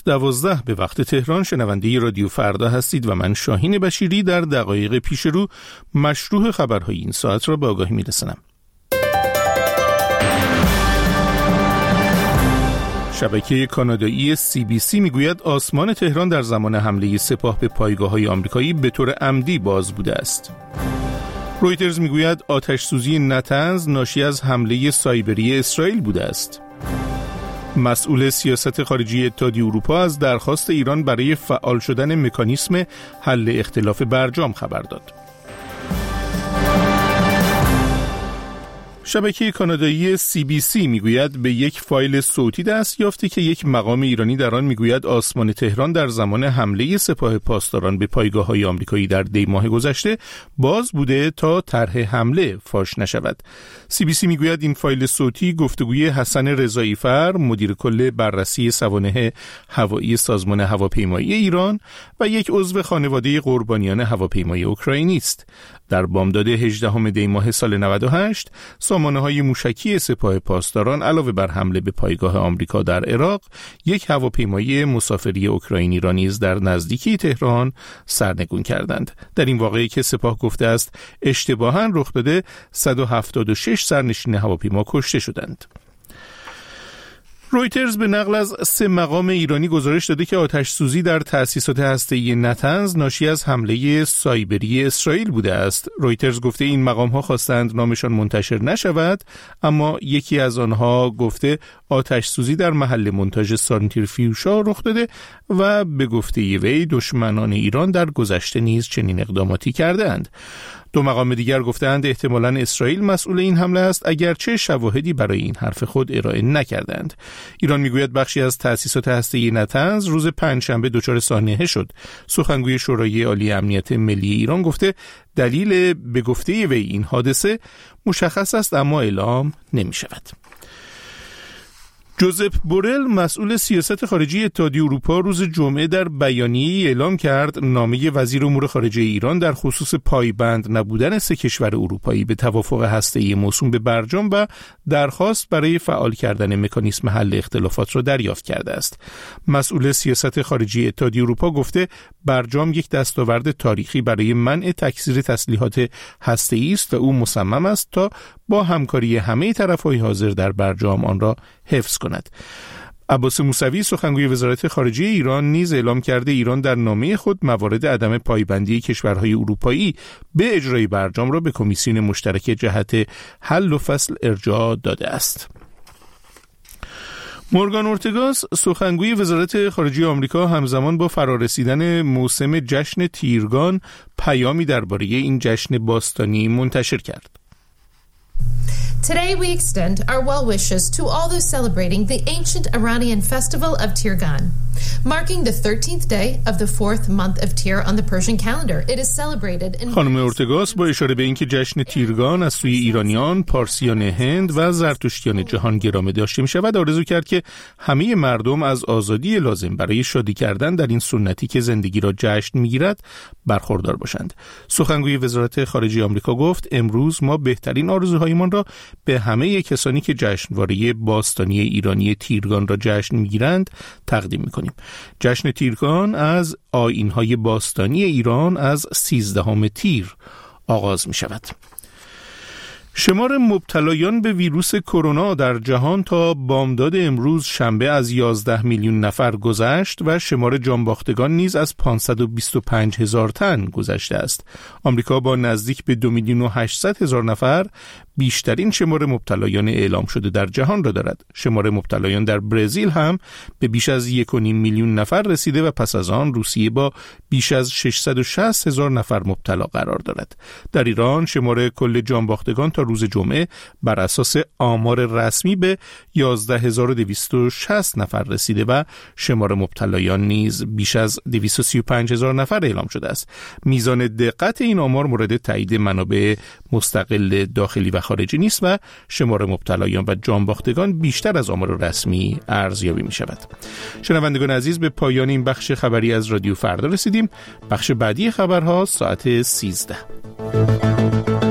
9:12 به وقت تهران شنونده رادیو فردا هستید و من شاهین بشیری در دقایق پیش رو مشروح خبرهای این ساعت را به آگاهی میرسانم. شبکه کانادایی CBC میگوید آسمان تهران در زمان حمله سپاه به پایگاه‌های آمریکایی به طور عمدی باز بوده است. رویترز میگوید آتش‌سوزی نتنز ناشی از حمله سایبری اسرائیل بوده است. مسئول سیاست خارجی اتحادیه اروپا از درخواست ایران برای فعال شدن مکانیسم حل اختلاف برجام خبر داد. شبکه کانادایی CBC میگوید به یک فایل صوتی دست یافته که یک مقام ایرانی در آن میگوید آسمان تهران در زمان حمله سپاه پاسداران به پایگاه‌های آمریکایی در دی ماه گذشته باز بوده تا طرح حمله فاش نشود. CBC میگوید این فایل صوتی گفتگوی حسن رضایی‌فر، مدیر کل بررسی سوانح هوایی سازمان هواپیمایی ایران و یک عضو خانواده قربانیان هواپیمای اوکراینی است. در بامداد 18 دی ماه سال 98 سامانه‌های موشکی سپاه پاسداران علاوه بر حمله به پایگاه آمریکا در عراق، یک هواپیمای مسافری اوکراینی را نیز در نزدیکی تهران سرنگون کردند. در این واقعه که سپاه گفته است اشتباهاً رخ داده، 176 سرنشین هواپیما کشته شدند. رویترز به نقل از 3 مقام ایرانی گزارش داده که آتش‌سوزی در تأسیسات هسته‌ای نتنز ناشی از حمله سایبری اسرائیل بوده است. رویترز گفته این مقام‌ها خواستند نامشان منتشر نشود، اما یکی از آنها گفته آتش‌سوزی در محل مونتاژ سانتریفیوژها رخ داده و به گفته وی دشمنان ایران در گذشته نیز چنین اقداماتی کردند. 2 مقام دیگر گفتند احتمالاً اسرائیل مسئول این حمله است، اگرچه شواهدی برای این حرف خود ارائه نکردند. ایران میگوید بخشی از تأسیسات هسته‌ای نتنز روز پنجشنبه دچار سانحه شد. سخنگوی شورای عالی امنیت ملی ایران گفته دلیل به گفته وی این حادثه مشخص است اما اعلام نمی‌شود. جوزپ بورل مسئول سیاست خارجی اتحادیه اروپا روز جمعه در بیانیه‌ای اعلام کرد نامه وزیر امور خارجه ایران در خصوص پایبند نبودن 3 کشور اروپایی به توافق هسته‌ای موسوم به برجام و درخواست برای فعال کردن مکانیسم حل اختلافات را دریافت کرده است. مسئول سیاست خارجی اتحادیه اروپا گفته برجام یک دستاورد تاریخی برای منع تکثیر تسلیحات هسته‌ای است و او مصمم است تا با همکاری همه طرف‌های حاضر در برجام آن را حفظ کند. عباس موسوی سخنگوی وزارت خارجه ایران نیز اعلام کرده ایران در نامه خود موارد عدم پایبندی کشورهای اروپایی به اجرای برجام را به کمیسیون مشترک جهت حل و فصل ارجاع داده است. مورگان اورتگاس سخنگوی وزارت خارجه آمریکا همزمان با فرارسیدن موسم جشن تیرگان پیامی درباره این جشن باستانی منتشر کرد. Today we extend our well wishes to all those celebrating the ancient Iranian festival of Tirgan, marking the 13th day of the 4th month of Tir on the Persian calendar. It is celebrated in خانم اورتگاس با اشاره به اینکه جشن تیرگان از سوی ایرانیان، پارسیان هند و زرتشتیان جهان گرامی داشته می شود آرزو کرد که همه مردم از آزادی لازم برای شادی کردن در این سنتی که زندگی را جشن می گیرد برخوردار باشند. سخنگوی وزارت خارجه آمریکا گفت امروز ما بهترین آرزوهایمان را به همه کسانی که جشنواره باستانی ایرانی تیرگان را جشن می‌گیرند تقدیم می‌کنیم. جشن تیرگان از آیین‌های باستانی ایران از 13 تیر آغاز می‌شود. شمار مبتلایان به ویروس کرونا در جهان تا بامداد امروز شنبه از 11 میلیون نفر گذشت و شمار جانباختگان نیز از 525,000 تن گذشته است. آمریکا با نزدیک به 2,800,000 نفر بیشترین شمار مبتلایان اعلام شده در جهان را دارد. شمار مبتلایان در برزیل هم به بیش از 1.5 میلیون نفر رسیده و پس از آن روسیه با بیش از 660,000 نفر مبتلا قرار دارد. در ایران شمار کل جانباختگان تا روز جمعه بر اساس آمار رسمی به 11,260 نفر رسیده و شمار مبتلایان نیز بیش از 235,000 نفر اعلام شده است. میزان دقت این آمار مورد تایید منابع مستقل داخلی و خارجی نیست و شمار مبتلایان و جانباختگان بیشتر از آمار رسمی ارزیابی می شود. شنوندگان عزیز، به پایان این بخش خبری از رادیو فردا رسیدیم. بخش بعدی خبرها ساعت 13.